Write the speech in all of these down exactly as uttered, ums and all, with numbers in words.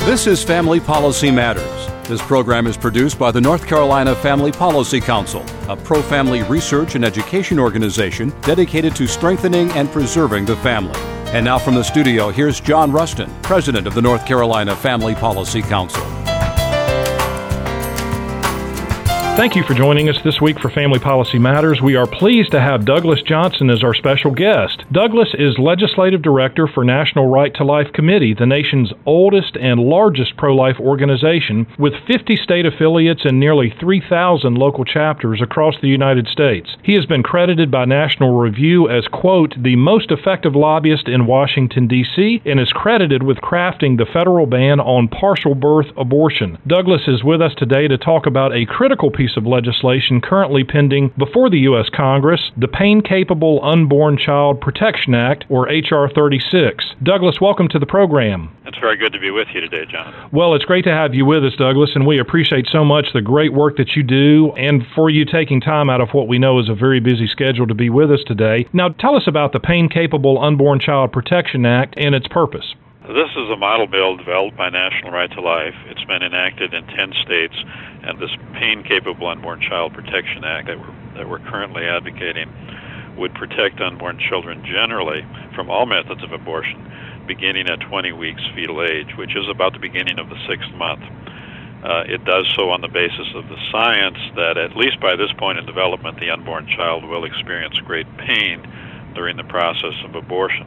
This is Family Policy Matters. This program is produced by the North Carolina Family Policy Council, a pro-family research and education organization dedicated to strengthening and preserving the family. And now from the studio, here's John Rustin, President of the North Carolina Family Policy Council. Thank you for joining us this week for Family Policy Matters. We are pleased to have Douglas Johnson as our special guest. Douglas is Legislative Director for National Right to Life Committee, the nation's oldest and largest pro-life organization, with fifty state affiliates and nearly three thousand local chapters across the United States. He has been credited by National Review as, quote, the most effective lobbyist in Washington, D C, and is credited with crafting the federal ban on partial birth abortion. Douglas is with us today to talk about a critical piece of legislation currently pending before the U S Congress, the Pain-Capable Unborn Child Protection Act, or H R thirty-six. Douglas, welcome to the program. It's very good to be with you today, John. Well, it's great to have you with us, Douglas, and we appreciate so much the great work that you do and for you taking time out of what we know is a very busy schedule to be with us today. Now, tell us about the Pain-Capable Unborn Child Protection Act and its purpose. This is a model bill developed by National Right to Life. It's been enacted in ten states, and this Pain-Capable Unborn Child Protection Act that we're, that we're currently advocating would protect unborn children generally from all methods of abortion, beginning at twenty weeks fetal age, which is about the beginning of the sixth month. Uh, it does so on the basis of the science that, at least by this point in development, the unborn child will experience great pain during the process of abortion.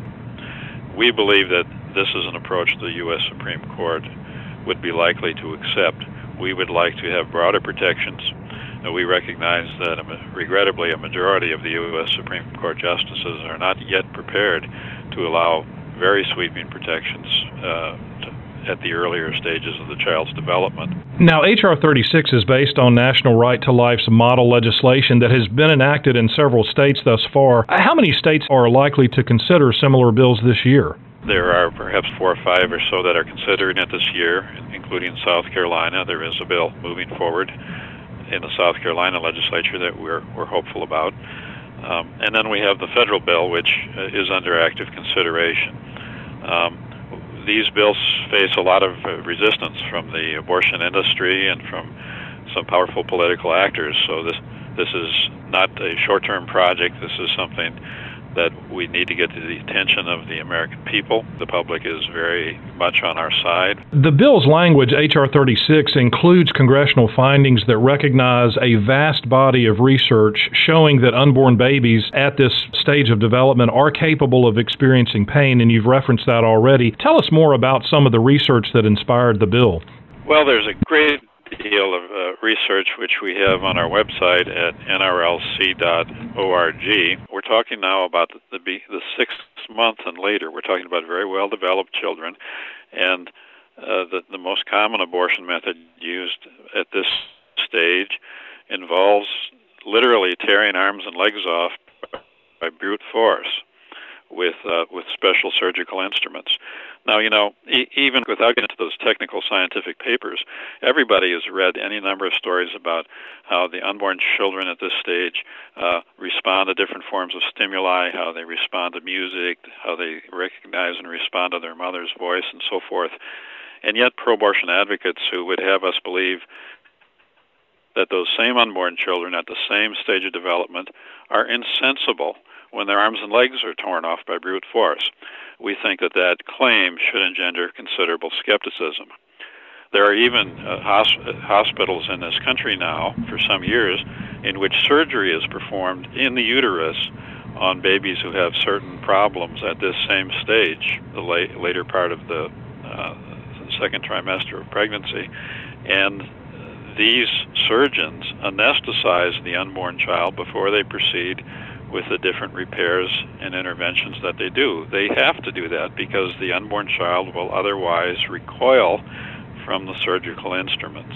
We believe that this is an approach the U S Supreme Court would be likely to accept. We would like to have broader protections. We recognize that, regrettably, a majority of the U S Supreme Court justices are not yet prepared to allow very sweeping protections uh, to, at the earlier stages of the child's development. Now, H R thirty-six is based on National Right to Life's model legislation that has been enacted in several states thus far. How many states are likely to consider similar bills this year? There are perhaps four or five or so that are considering it this year, including South Carolina. There is a bill moving forward in the South Carolina legislature that we're, we're hopeful about. Um, and then we have the federal bill, which uh, is under active consideration. Um, these bills face a lot of uh, resistance from the abortion industry and from some powerful political actors. So this this is not a short-term project. This is something that we need to get to the attention of the American people. The public is very much on our side. The bill's language, H R thirty-six, includes congressional findings that recognize a vast body of research showing that unborn babies at this stage of development are capable of experiencing pain, and you've referenced that already. Tell us more about some of the research that inspired the bill. Well, there's a great deal of uh, research which we have on our website at N R L C dot org. We're talking now about the, the, the sixth month and later. We're talking about very well-developed children, and uh, the, the most common abortion method used at this stage involves literally tearing arms and legs off by brute force with uh, with special surgical instruments. Now, you know, e- even without getting into those technical scientific papers, everybody has read any number of stories about how the unborn children at this stage uh, respond to different forms of stimuli, how they respond to music, how they recognize and respond to their mother's voice, and so forth. And yet pro-abortion advocates who would have us believe that those same unborn children at the same stage of development are insensible when their arms and legs are torn off by brute force. We think that that claim should engender considerable skepticism. There are even uh, hosp- hospitals in this country now, for some years, in which surgery is performed in the uterus on babies who have certain problems at this same stage, the la- later part of the uh, second trimester of pregnancy. And these surgeons anesthetize the unborn child before they proceed with the different repairs and interventions that they do. They have to do that because the unborn child will otherwise recoil from the surgical instruments.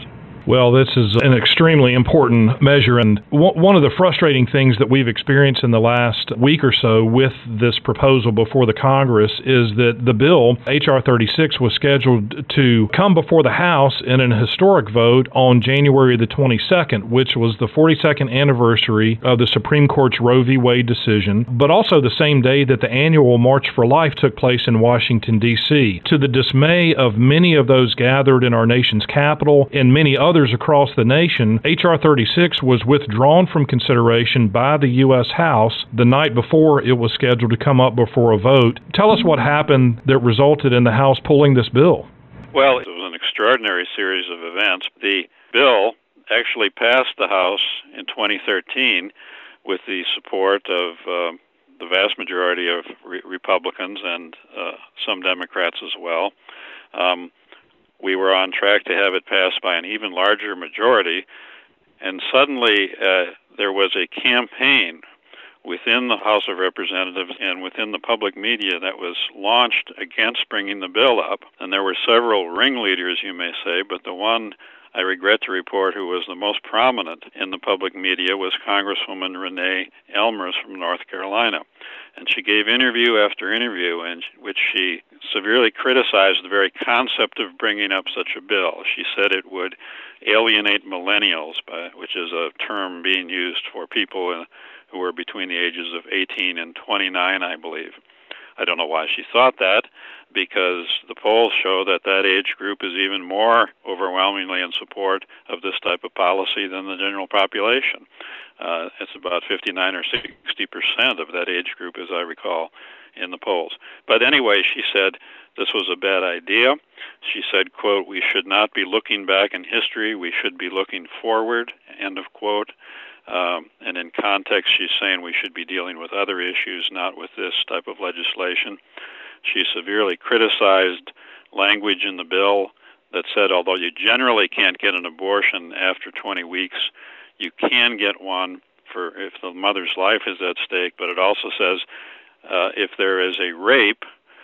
Well, this is an extremely important measure, and w- one of the frustrating things that we've experienced in the last week or so with this proposal before the Congress is that the bill, H R thirty-six, was scheduled to come before the House in an historic vote on January the twenty-second, which was the forty-second anniversary of the Supreme Court's Roe v. Wade decision, but also the same day that the annual March for Life took place in Washington, D C To the dismay of many of those gathered in our nation's capital and many others across the nation, H R thirty-six was withdrawn from consideration by the U S House the night before it was scheduled to come up before a vote. Tell us what happened that resulted in the House pulling this bill. Well, it was an extraordinary series of events. The bill actually passed the House in twenty thirteen with the support of uh, the vast majority of re- Republicans and uh, some Democrats as well. Um, We were on track to have it passed by an even larger majority, and suddenly uh, there was a campaign within the House of Representatives and within the public media that was launched against bringing the bill up. And there were several ringleaders, you may say, but the one I regret to report who was the most prominent in the public media was Congresswoman Renee Elmers from North Carolina. And she gave interview after interview in which she severely criticized the very concept of bringing up such a bill. She said it would alienate millennials, by, which is a term being used for people uh, who were between the ages of eighteen and twenty-nine, I believe. I don't know why she thought that, because the polls show that that age group is even more overwhelmingly in support of this type of policy than the general population. Uh, it's about fifty-nine or sixty percent of that age group, as I recall, in the polls. But anyway, she said this was a bad idea. She said, quote, "We should not be looking back in history. We should be looking forward," end of quote. Um, and in context, she's saying we should be dealing with other issues, not with this type of legislation. She severely criticized language in the bill that said, although you generally can't get an abortion after twenty weeks, you can get one for if the mother's life is at stake. But it also says uh, if there is a rape,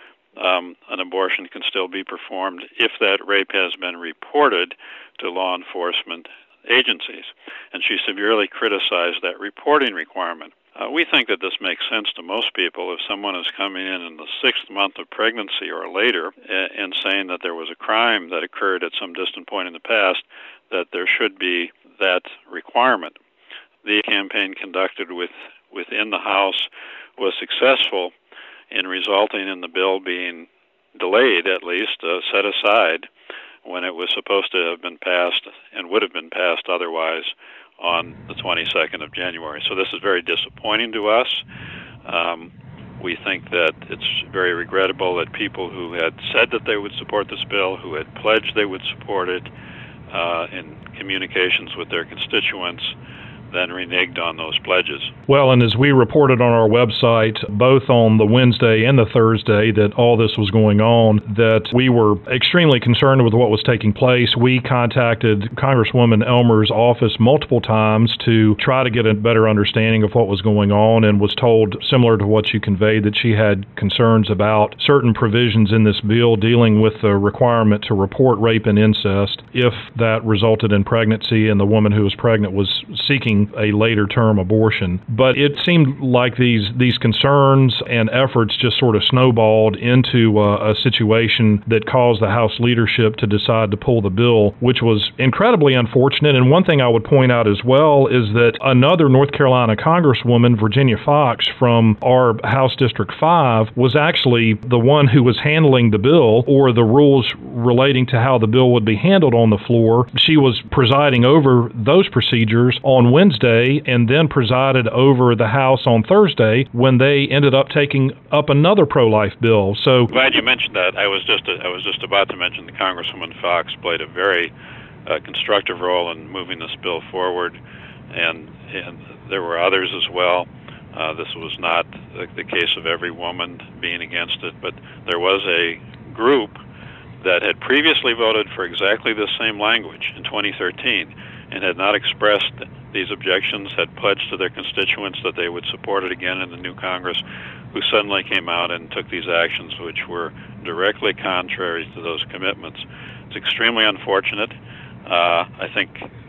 um, an abortion can still be performed if that rape has been reported to law enforcement agencies. And she severely criticized that reporting requirement. Uh, we think that this makes sense to most people. If someone is coming in in the sixth month of pregnancy or later uh, and saying that there was a crime that occurred at some distant point in the past, that there should be that requirement. The campaign conducted with within the House was successful in resulting in the bill being delayed, at least, uh, set aside, when it was supposed to have been passed and would have been passed otherwise on the twenty-second of January. So this is very disappointing to us. Um, we think that it's very regrettable that people who had said that they would support this bill, who had pledged they would support it uh, in communications with their constituents, then reneged on those pledges. Well, and as we reported on our website, both on the Wednesday and the Thursday that all this was going on, that we were extremely concerned with what was taking place. We contacted Congresswoman Elmer's office multiple times to try to get a better understanding of what was going on, and was told, similar to what you conveyed, that she had concerns about certain provisions in this bill dealing with the requirement to report rape and incest if that resulted in pregnancy and the woman who was pregnant was seeking a later term abortion. But it seemed like these these concerns and efforts just sort of snowballed into uh, a situation that caused the House leadership to decide to pull the bill, which was incredibly unfortunate. And one thing I would point out as well is that another North Carolina Congresswoman, Virginia Fox, from our House District five, was actually the one who was handling the bill, or the rules relating to how the bill would be handled on the floor. She was presiding over those procedures on Wednesday, and then presided over the House on Thursday when they ended up taking up another pro-life bill. So glad you mentioned that. I was just I was just about to mention that Congresswoman Fox played a very uh, constructive role in moving this bill forward, and and there were others as well. Uh, this was not the, the case of every woman being against it, but there was a group that had previously voted for exactly the same language in twenty thirteen and had not expressed these objections, had pledged to their constituents that they would support it again in the new Congress, who suddenly came out and took these actions which were directly contrary to those commitments. It's extremely unfortunate. Uh, I think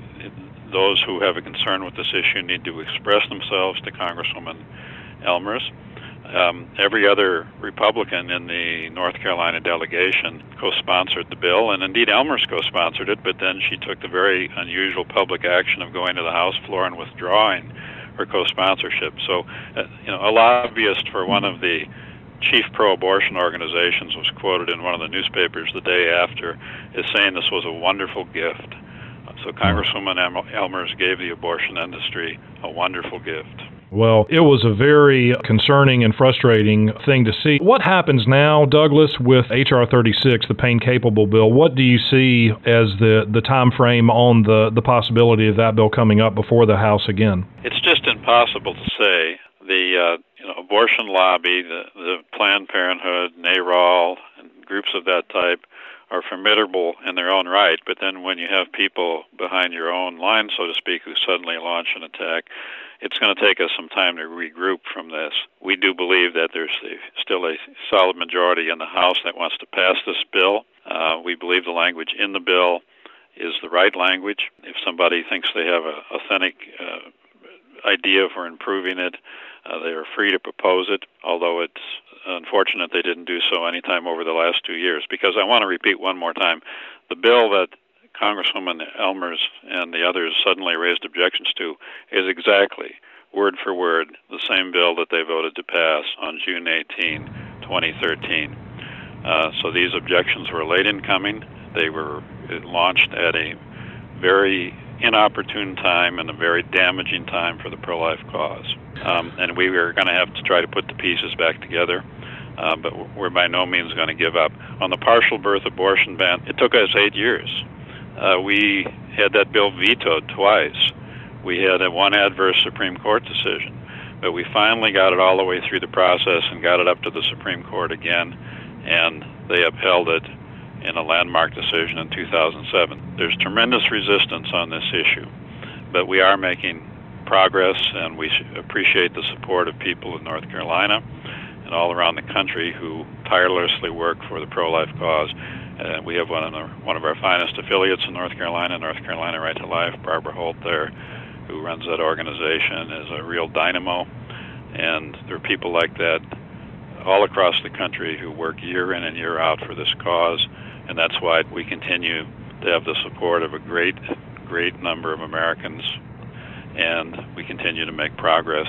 those who have a concern with this issue need to express themselves to Congresswoman Elmers. Um, every other Republican in the North Carolina delegation co-sponsored the bill, and indeed Elmers co-sponsored it, but then she took the very unusual public action of going to the House floor and withdrawing her co-sponsorship. So, uh, you know, a lobbyist for one of the chief pro-abortion organizations was quoted in one of the newspapers the day after as saying this was a wonderful gift. So Congresswoman Elmers gave the abortion industry a wonderful gift. Well, it was a very concerning and frustrating thing to see. What happens now, Douglas, with H R thirty-six, the pain-capable bill? What do you see as the, the time frame on the, the possibility of that bill coming up before the House again? It's just impossible to say. The uh, you know, abortion lobby, the, the Planned Parenthood, NARAL, and groups of that type are formidable in their own right, but then when you have people behind your own line, so to speak, who suddenly launch an attack, it's going to take us some time to regroup from this. We do believe that there's a, still a solid majority in the House that wants to pass this bill. Uh, we believe the language in the bill is the right language. If somebody thinks they have an authentic uh, idea for improving it, uh, they are free to propose it, although it's unfortunate they didn't do so anytime over the last two years. Because I want to repeat one more time, the bill that Congresswoman Elmers and the others suddenly raised objections to is exactly, word for word, the same bill that they voted to pass on June eighteenth, twenty thirteen. Uh, so these objections were late in coming. They were launched at a very inopportune time and a very damaging time for the pro-life cause. Um, and we are going to have to try to put the pieces back together. Uh, but we're by no means going to give up. On the partial birth abortion ban, it took us eight years. Uh, we had that bill vetoed twice. We had a one adverse Supreme Court decision, but we finally got it all the way through the process and got it up to the Supreme Court again, and they upheld it in a landmark decision in two thousand seven. There's tremendous resistance on this issue, but we are making progress, and we appreciate the support of people in North Carolina and all around the country who tirelessly work for the pro-life cause. Uh, we have one of, our, one of our finest affiliates in North Carolina, North Carolina Right to Life, Barbara Holt there, who runs that organization, is a real dynamo. And there are people like that all across the country who work year in and year out for this cause, and that's why we continue to have the support of a great, great number of Americans, and we continue to make progress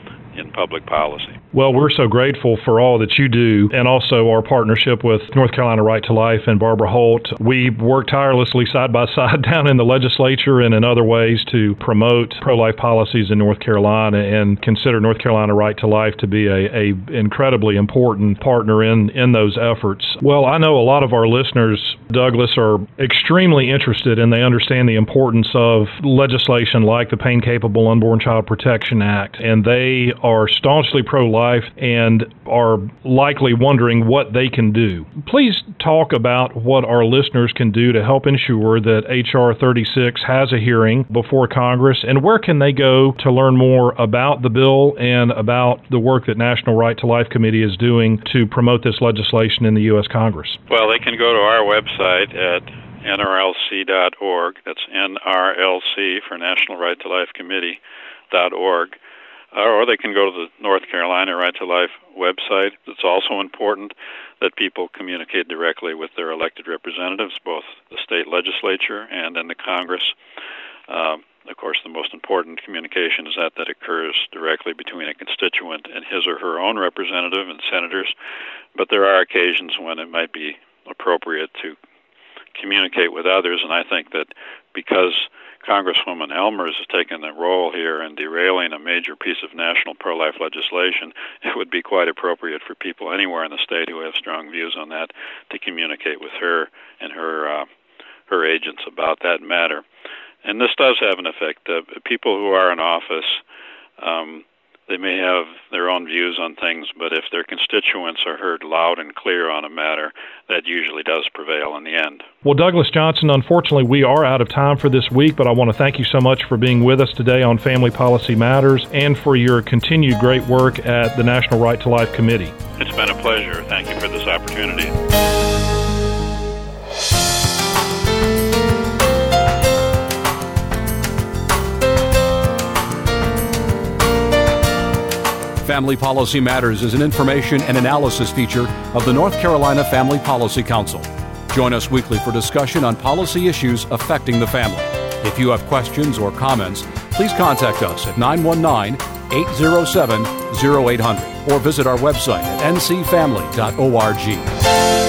in public policy. Well, we're so grateful for all that you do, and also our partnership with North Carolina Right to Life and Barbara Holt. We work tirelessly side by side down in the legislature and in other ways to promote pro-life policies in North Carolina, and consider North Carolina Right to Life to be a, a incredibly important partner in, in those efforts. Well, I know a lot of our listeners, Douglas, are extremely interested, and they understand the importance of legislation like the Pain-Capable Unborn Child Protection Act, and they are staunchly pro-life and are likely wondering what they can do. Please talk about what our listeners can do to help ensure that H R thirty-six has a hearing before Congress, and where can they go to learn more about the bill and about the work that National Right to Life Committee is doing to promote this legislation in the U S Congress? Well, they can go to our website at N R L C dot org. That's N R L C for National Right to Life Committee dot org. Or they can go to the North Carolina Right to Life website. It's also important that people communicate directly with their elected representatives, both the state legislature and in the Congress. Um, of course, the most important communication is that that occurs directly between a constituent and his or her own representative and senators. But there are occasions when it might be appropriate to communicate with others, and I think that because Congresswoman Elmers has taken a role here in derailing a major piece of national pro-life legislation, it would be quite appropriate for people anywhere in the state who have strong views on that to communicate with her and her uh, her agents about that matter. And this does have an effect. Uh, people who are in office, um, they may have their own views on things, but if their constituents are heard loud and clear on a matter, that usually does prevail in the end. Well, Douglas Johnson, unfortunately, we are out of time for this week, but I want to thank you so much for being with us today on Family Policy Matters and for your continued great work at the National Right to Life Committee. It's been a pleasure. Thank you for this opportunity. Family Policy Matters is an information and analysis feature of the North Carolina Family Policy Council. Join us weekly for discussion on policy issues affecting the family. If you have questions or comments, please contact us at nine one nine, eight zero seven, zero eight hundred or visit our website at n c family dot org.